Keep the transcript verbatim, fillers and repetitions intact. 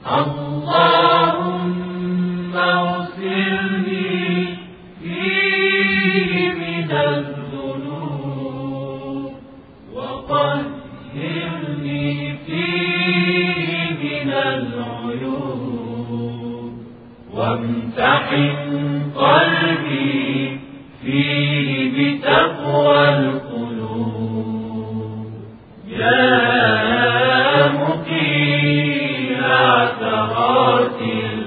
اللهم اغسلني فيه من الذنوب وطهرني فيه من العيوب وامتحن قلبي فيه بتقوى القلوب يا مقيم عثرات